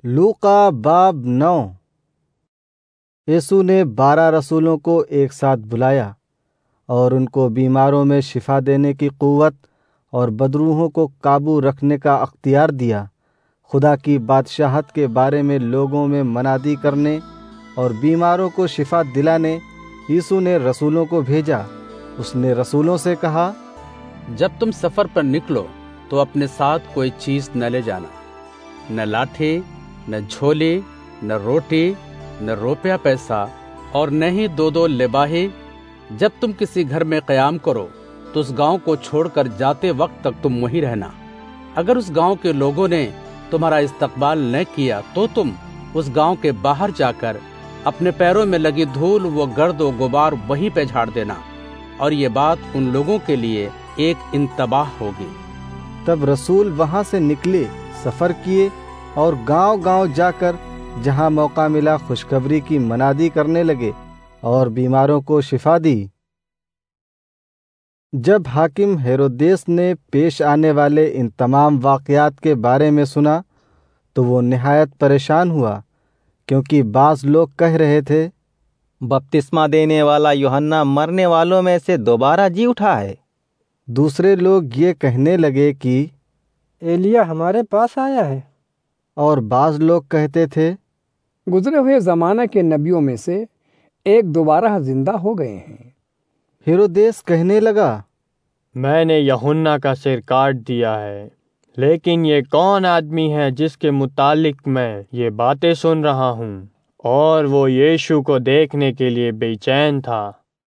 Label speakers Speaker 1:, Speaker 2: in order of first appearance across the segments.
Speaker 1: لوقا باب 9۔ یسوع نے 12 رسولوں کو ایک ساتھ بلایا اور ان کو بیماروں میں شفا دینے کی قوت اور بدروحوں کو قابو رکھنے کا اختیار دیا، خدا کی بادشاہت کے بارے میں لوگوں میں منادی کرنے اور بیماروں کو شفا دلانے یسوع نے رسولوں کو بھیجا۔ اس نے رسولوں سے کہا،
Speaker 2: جب تم سفر پر نکلو تو اپنے ساتھ کوئی چیز نہ لے جانا، نہ لاٹھی، نہ جھولی، نہ روٹی، نہ روپیہ پیسہ، اور نہ ہی 2 لباہی۔ جب تم کسی گھر میں قیام کرو تو اس گاؤں کو چھوڑ کر جاتے وقت تک تم وہیں رہنا۔ اگر اس گاؤں کے لوگوں نے تمہارا استقبال نہ کیا تو تم اس گاؤں کے باہر جا کر اپنے پیروں میں لگی دھول و گرد و غبار وہیں پہ جھاڑ دینا، اور یہ بات ان لوگوں کے لیے ایک انتباہ ہوگی۔
Speaker 1: تب رسول وہاں سے نکلے، سفر کیے اور گاؤں گاؤں جا کر جہاں موقع ملا خوشخبری کی منادی کرنے لگے اور بیماروں کو شفا دی۔ جب حاکم ہیرودیس نے پیش آنے والے ان تمام واقعات کے بارے میں سنا تو وہ نہایت پریشان ہوا، کیونکہ بعض لوگ کہہ رہے تھے،
Speaker 3: بپتسمہ دینے والا یوحنا مرنے والوں میں سے دوبارہ جی اٹھا ہے۔
Speaker 1: دوسرے لوگ یہ کہنے لگے کہ
Speaker 4: ایلیا ہمارے پاس آیا ہے،
Speaker 1: اور بعض لوگ کہتے تھے،
Speaker 4: گزرے ہوئے زمانہ کے نبیوں میں سے ایک دوبارہ زندہ ہو گئے ہیں۔
Speaker 1: ہیرودیس کہنے لگا،
Speaker 5: میں نے یوحنا کا سر کاٹ دیا ہے، لیکن یہ کون آدمی ہے جس کے متعلق میں یہ باتیں سن رہا ہوں؟ اور وہ یشوع کو دیکھنے کے لیے بے چین تھا۔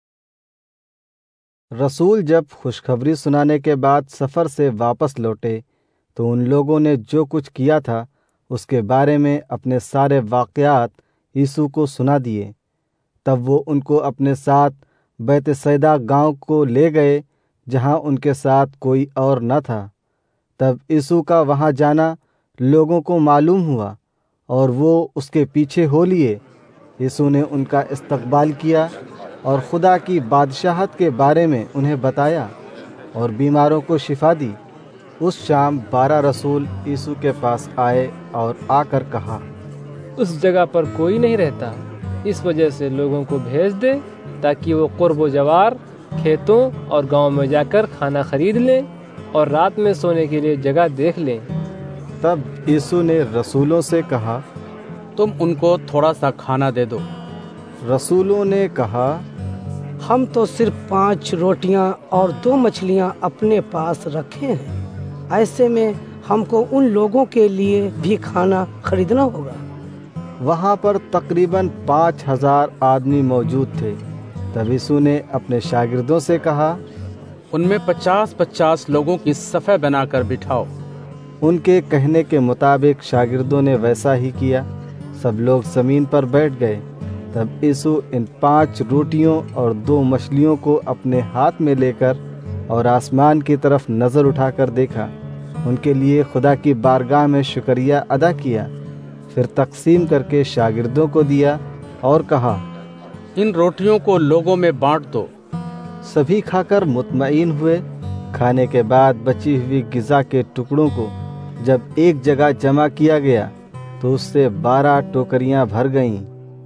Speaker 1: رسول جب خوشخبری سنانے کے بعد سفر سے واپس لوٹے تو ان لوگوں نے جو کچھ کیا تھا اس کے بارے میں اپنے سارے واقعات یسوع کو سنا دیے۔ تب وہ ان کو اپنے ساتھ بیت سیدا گاؤں کو لے گئے جہاں ان کے ساتھ کوئی اور نہ تھا۔ تب یسوع کا وہاں جانا لوگوں کو معلوم ہوا اور وہ اس کے پیچھے ہو لیے۔ یسوع نے ان کا استقبال کیا اور خدا کی بادشاہت کے بارے میں انہیں بتایا اور بیماروں کو شفا دی۔ اس شام 12 رسول یسوع کے پاس آئے اور آ کر کہا،
Speaker 6: اس جگہ پر کوئی نہیں رہتا، اس وجہ سے لوگوں کو بھیج دے تاکہ وہ قرب و جوار، کھیتوں اور گاؤں میں جا کر کھانا خرید لیں اور رات میں سونے کے لیے جگہ دیکھ لیں۔
Speaker 1: تب یسوع نے رسولوں سے کہا،
Speaker 2: تم ان کو تھوڑا سا کھانا دے دو۔
Speaker 1: رسولوں نے کہا،
Speaker 7: ہم تو صرف 5 روٹیاں اور 2 مچھلیاں اپنے پاس رکھے ہیں، ایسے میں ہم کو ان لوگوں کے لیے بھی کھانا خریدنا ہوگا۔
Speaker 1: وہاں پر تقریباً 5000 آدمی موجود تھے۔ تب یسوع نے اپنے شاگردوں سے کہا،
Speaker 2: ان میں 50 لوگوں کی صفیں بنا کر بٹھاؤ۔
Speaker 1: ان کے کہنے کے مطابق شاگردوں نے ویسا ہی کیا۔ سب لوگ زمین پر بیٹھ گئے۔ تب یسوع ان 5 روٹیوں اور 2 مچھلیوں کو اپنے ہاتھ میں لے کر اور آسمان کی طرف نظر اٹھا کر دیکھا، ان کے لیے خدا کی بارگاہ میں شکریہ ادا کیا، پھر تقسیم کر کے شاگردوں کو دیا اور کہا،
Speaker 2: ان روٹیوں کو لوگوں میں بانٹ دو۔
Speaker 1: سبھی کھا کر مطمئن ہوئے۔ کھانے کے بعد بچی ہوئی غذا کے ٹکڑوں کو جب ایک جگہ جمع کیا گیا تو اس سے 12 ٹوکریاں بھر گئیں۔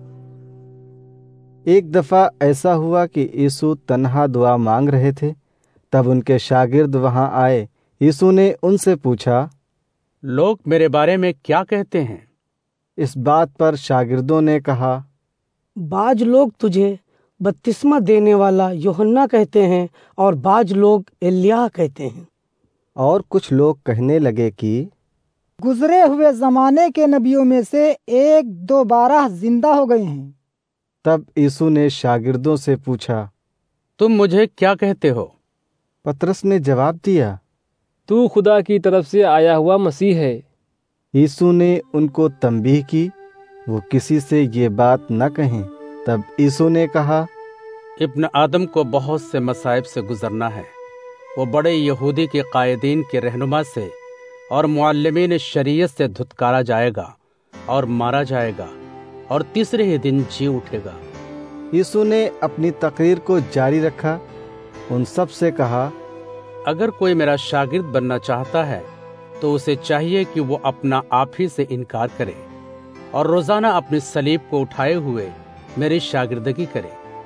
Speaker 1: ایک دفعہ ایسا ہوا کہ یسوع تنہا دعا مانگ رہے تھے۔ تب ان کے شاگرد وہاں آئے۔ یسوع نے ان سے پوچھا،
Speaker 2: لوگ میرے بارے میں کیا کہتے ہیں؟
Speaker 1: اس بات پر شاگردوں نے کہا،
Speaker 7: بعض لوگ تجھے بپتسمہ دینے والا یوحنا کہتے ہیں اور بعض لوگ ایلیا کہتے ہیں۔
Speaker 1: اور کچھ لوگ کہنے لگے کہ
Speaker 8: گزرے ہوئے زمانے کے نبیوں میں سے ایک دوبارہ زندہ ہو گئے ہیں۔
Speaker 1: تب یسوع نے شاگردوں سے پوچھا،
Speaker 2: تم مجھے کیا کہتے ہو؟
Speaker 1: پطرس نے جواب دیا،
Speaker 6: تو خدا کی طرف سے آیا ہوا مسیح ہے۔
Speaker 1: یسوع نے ان کو تنبیہ کی وہ کسی سے یہ بات نہ کہیں۔ تب یسوع نے کہا،
Speaker 2: ابن آدم کو بہت سے مصائب سے گزرنا ہے۔ وہ بڑے یہودی کے قائدین کے رہنما سے اور معلمین شریعت سے دھتکارا جائے گا اور مارا جائے گا، اور تیسرے ہی دن جی اٹھے گا۔
Speaker 1: یسوع نے اپنی تقریر کو جاری رکھا، ان سب سے کہا،
Speaker 2: اگر کوئی میرا شاگرد بننا چاہتا ہے تو اسے چاہیے کہ وہ اپنا آپ ہی سے انکار کرے اور روزانہ اپنی صلیب کو اٹھائے ہوئے میری شاگردگی کرے۔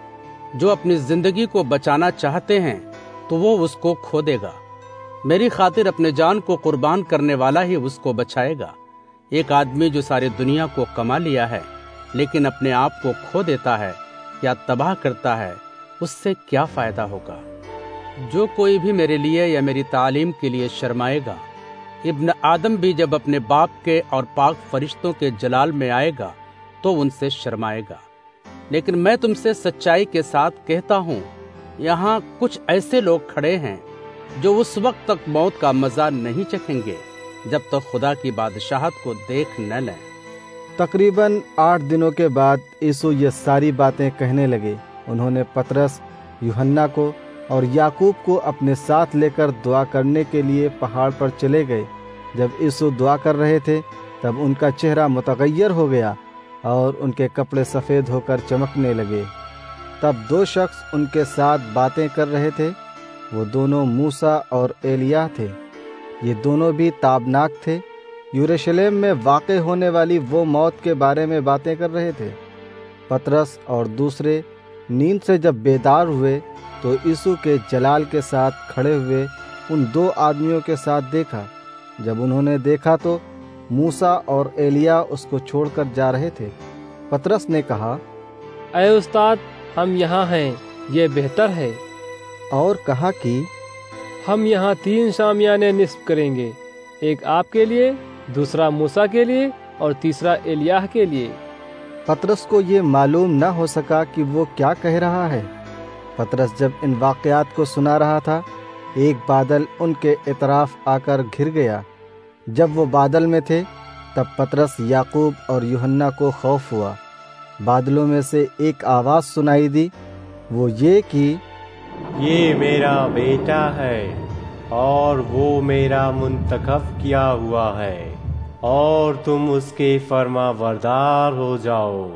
Speaker 2: جو اپنی زندگی کو بچانا چاہتے ہیں تو وہ اس کو کھو دے گا، میری خاطر اپنے جان کو قربان کرنے والا ہی اس کو بچائے گا۔ ایک آدمی جو ساری دنیا کو کما لیا ہے لیکن اپنے آپ کو کھو دیتا ہے یا تباہ کرتا ہے، اس سے کیا فائدہ ہوگا؟ جو کوئی بھی میرے لیے یا میری تعلیم کے لیے شرمائے گا، ابن آدم بھی جب اپنے باپ کے اور پاک فرشتوں کے جلال میں آئے گا تو ان سے شرمائے گا۔ لیکن میں تم سے سچائی کے ساتھ کہتا ہوں، یہاں کچھ ایسے لوگ کھڑے ہیں جو اس وقت تک موت کا مزہ نہیں چکھیں گے جب تک خدا کی بادشاہت کو دیکھ نہ لیں۔
Speaker 1: تقریباً 8 دنوں کے بعد یسوع یہ ساری باتیں کہنے لگے۔ انہوں نے پطرس، یوحنا کو اور یعقوب کو اپنے ساتھ لے کر دعا کرنے کے لیے پہاڑ پر چلے گئے۔ جب یسوع دعا کر رہے تھے تب ان کا چہرہ متغیر ہو گیا اور ان کے کپڑے سفید ہو کر چمکنے لگے۔ تب 2 شخص ان کے ساتھ باتیں کر رہے تھے، وہ دونوں موسیٰ اور ایلیاہ تھے۔ یہ دونوں بھی تابناک تھے، یروشلم میں واقع ہونے والی وہ موت کے بارے میں باتیں کر رہے تھے۔ پطرس اور دوسرے نیند سے جب بیدار ہوئے تو یسوع کے جلال کے ساتھ کھڑے ہوئے ان 2 آدمیوں کے ساتھ دیکھا۔ جب انہوں نے دیکھا تو موسیٰ اور ایلیاہ اس کو چھوڑ کر جا رہے تھے۔ پطرس نے کہا،
Speaker 6: اے استاد، ہم یہاں ہیں، یہ بہتر ہے۔
Speaker 1: اور کہا کہ
Speaker 6: ہم یہاں 3 شامیانے نصب کریں گے، ایک آپ کے لیے، دوسرا موسیٰ کے لیے اور تیسرا ایلیاہ کے لیے۔
Speaker 1: پطرس کو یہ معلوم نہ ہو سکا کہ وہ کیا کہہ رہا ہے۔ پطرس جب ان واقعات کو سنا رہا تھا، ایک بادل ان کے اطراف آ کر گھر گیا۔ جب وہ بادل میں تھے تب پطرس، یعقوب اور یوحنا کو خوف ہوا۔ بادلوں میں سے ایک آواز سنائی دی، وہ یہ کہ
Speaker 9: یہ میرا بیٹا ہے اور وہ میرا منتخب کیا ہوا ہے، اور تم اس کے فرما بردار ہو جاؤ۔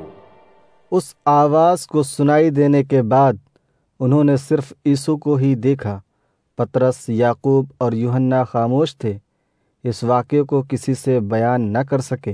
Speaker 1: اس آواز کو سنائی دینے کے بعد انہوں نے صرف یسوع کو ہی دیکھا۔ پطرس، یعقوب اور یوحنا خاموش تھے، اس واقعے کو کسی سے بیان نہ کر سکے۔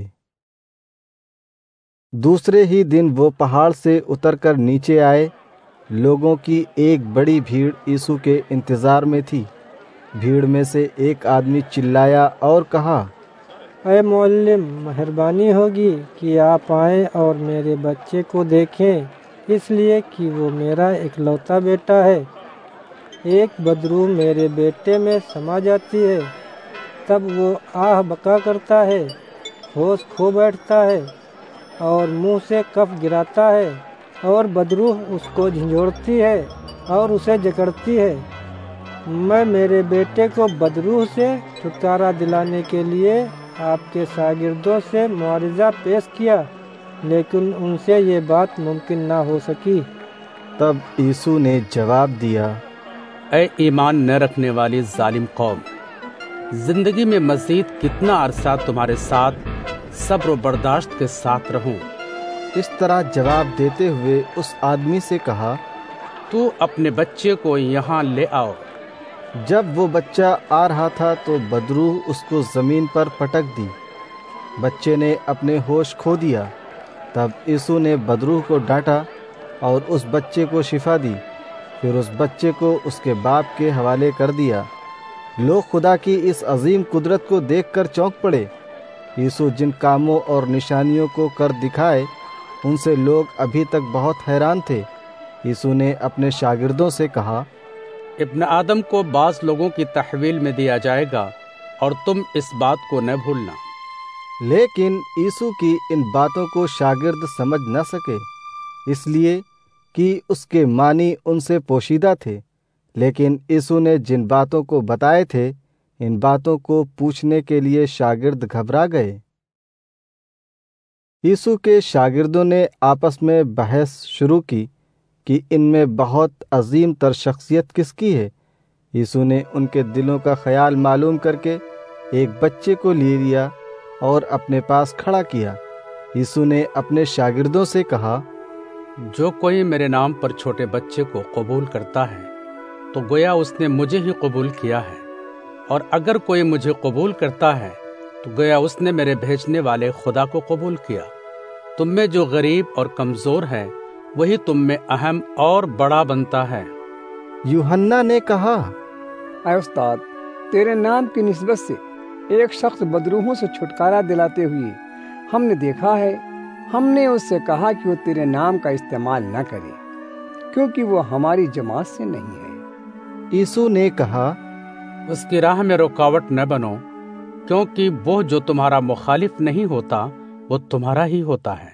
Speaker 1: دوسرے ہی دن وہ پہاڑ سے اتر کر نیچے آئے۔ لوگوں کی ایک بڑی بھیڑ یسوع کے انتظار میں تھی۔ بھیڑ میں سے ایک آدمی چلایا اور کہا،
Speaker 10: اے معلم، مہربانی ہوگی کہ آپ آئیں اور میرے بچے کو دیکھیں، اس لیے کہ وہ میرا اکلوتا بیٹا ہے۔ ایک بدروح میرے بیٹے میں سما جاتی ہے، تب وہ آہ بکا کرتا ہے، ہوش کھو بیٹھتا ہے اور منہ سے کف گراتا ہے، اور بدروح اس کو جھنجھوڑتی ہے اور اسے جکڑتی ہے۔ میں میرے بیٹے کو بدروح سے چھٹکارا دلانے کے لیے آپ کے شاگردوں سے معارضہ پیش کیا، لیکن ان سے یہ بات ممکن نہ ہو سکی۔
Speaker 1: تب یسوع نے جواب دیا،
Speaker 2: اے ایمان نہ رکھنے والی ظالم قوم، زندگی میں مزید کتنا عرصہ تمہارے ساتھ صبر و برداشت کے ساتھ رہوں؟
Speaker 1: اس طرح جواب دیتے ہوئے اس آدمی سے کہا،
Speaker 2: تو اپنے بچے کو یہاں لے آؤ۔
Speaker 1: جب وہ بچہ آ رہا تھا تو بدروح اس کو زمین پر پٹک دی، بچے نے اپنے ہوش کھو دیا۔ تب یسوع نے بدروح کو ڈانٹا اور اس بچے کو شفا دی، پھر اس بچے کو اس کے باپ کے حوالے کر دیا۔ لوگ خدا کی اس عظیم قدرت کو دیکھ کر چونک پڑے۔ یسوع جن کاموں اور نشانیوں کو کر دکھائے ان سے لوگ ابھی تک بہت حیران تھے۔ یسوع نے اپنے شاگردوں سے کہا،
Speaker 2: ابن آدم کو بعض لوگوں کی تحویل میں دیا جائے گا اور تم اس بات کو نہ بھولنا۔
Speaker 1: لیکن یسوع کی ان باتوں کو شاگرد سمجھ نہ سکے، اس لیے کہ اس کے معنی ان سے پوشیدہ تھے۔ لیکن یسوع نے جن باتوں کو بتائے تھے، ان باتوں کو پوچھنے کے لیے شاگرد گھبرا گئے۔ یسوع کے شاگردوں نے آپس میں بحث شروع کی کہ ان میں بہت عظیم تر شخصیت کس کی ہے۔ یسوع نے ان کے دلوں کا خیال معلوم کر کے ایک بچے کو لے لیا اور اپنے پاس کھڑا کیا۔ یسوع نے اپنے شاگردوں سے کہا،
Speaker 2: جو کوئی میرے نام پر چھوٹے بچے کو قبول کرتا ہے تو گویا اس نے مجھے ہی قبول کیا ہے، اور اگر کوئی مجھے قبول کرتا ہے تو گویا اس نے میرے بھیجنے والے خدا کو قبول کیا۔ تم میں جو غریب اور کمزور ہے وہی تم میں اہم اور بڑا بنتا ہے۔
Speaker 1: یوحنا نے کہا،
Speaker 4: اے استاد، تیرے نام کی نسبت سے ایک شخص بدروحوں سے چھٹکارا دلاتے ہوئے ہم نے دیکھا ہے۔ ہم نے اس سے کہا کہ وہ تیرے نام کا استعمال نہ کرے، کیونکہ وہ ہماری جماعت سے نہیں ہے۔
Speaker 1: یسوع نے کہا،
Speaker 2: اس کی راہ میں رکاوٹ نہ بنو، کیونکہ وہ جو تمہارا مخالف نہیں ہوتا وہ تمہارا ہی ہوتا ہے۔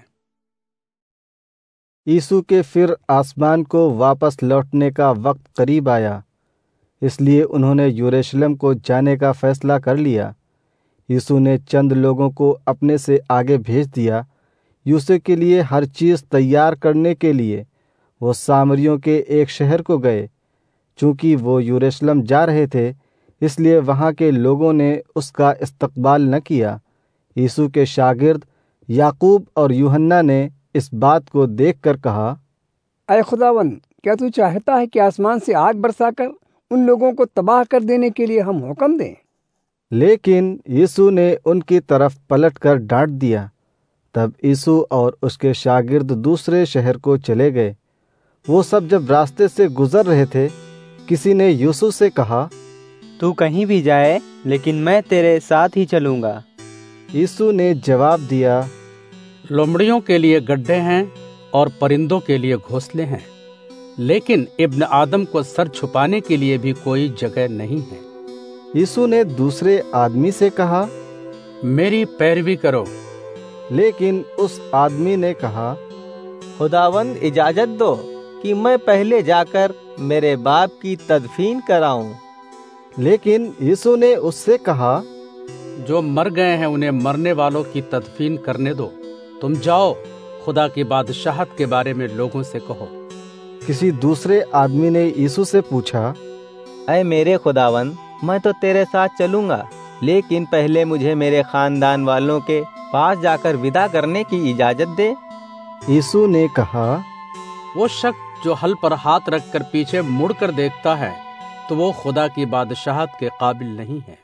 Speaker 1: یسوع کے پھر آسمان کو واپس لوٹنے کا وقت قریب آیا، اس لیے انہوں نے یروشلم کو جانے کا فیصلہ کر لیا۔ یسوع نے چند لوگوں کو اپنے سے آگے بھیج دیا۔ یسوع کے لیے ہر چیز تیار کرنے کے لیے وہ سامریوں کے ایک شہر کو گئے۔ چونکہ وہ یروشلم جا رہے تھے، اس لیے وہاں کے لوگوں نے اس کا استقبال نہ کیا۔ یسوع کے شاگرد یعقوب اور یوحنا نے اس بات کو دیکھ کر کہا،
Speaker 4: اے خداوند، کیا تو چاہتا ہے کہ آسمان سے آگ برسا کر ان لوگوں کو تباہ کر دینے کے لیے ہم حکم دیں؟
Speaker 1: لیکن یسوع نے ان کی طرف پلٹ کر ڈانٹ دیا۔ تب یسوع اور اس کے شاگرد دوسرے شہر کو چلے گئے۔ وہ سب جب راستے سے گزر رہے تھے، کسی نے یسوع سے کہا،
Speaker 3: تو کہیں بھی جائے لیکن میں تیرے ساتھ ہی چلوں گا۔
Speaker 1: یسوع نے جواب دیا،
Speaker 2: لومڑیوں کے لیے گڈھے ہیں اور پرندوں کے لیے گھونسلے ہیں، لیکن ابن آدم کو سر چھپانے کے لیے بھی کوئی جگہ نہیں ہے۔
Speaker 1: یسوع نے دوسرے آدمی سے کہا،
Speaker 2: میری پیروی کرو۔
Speaker 1: لیکن اس آدمی نے کہا،
Speaker 3: خداوند اجازت دو کہ میں پہلے جا کر میرے باپ کی تدفین کراؤں۔
Speaker 1: لیکن یسوع نے اس سے کہا،
Speaker 2: جو مر گئے ہیں انہیں مرنے والوں کی تدفین کرنے دو، تم جاؤ، خدا کی بادشاہت کے بارے میں لوگوں سے کہو۔
Speaker 1: کسی دوسرے آدمی نے یسوع سے پوچھا،
Speaker 3: اے میرے خداوند، میں تو تیرے ساتھ چلوں گا، لیکن پہلے مجھے میرے خاندان والوں کے پاس جا کر ودا کرنے کی اجازت دے۔
Speaker 1: یسوع نے کہا،
Speaker 2: وہ شخص جو حل پر ہاتھ رکھ کر پیچھے مڑ کر دیکھتا ہے تو وہ خدا کی بادشاہت کے قابل نہیں ہے۔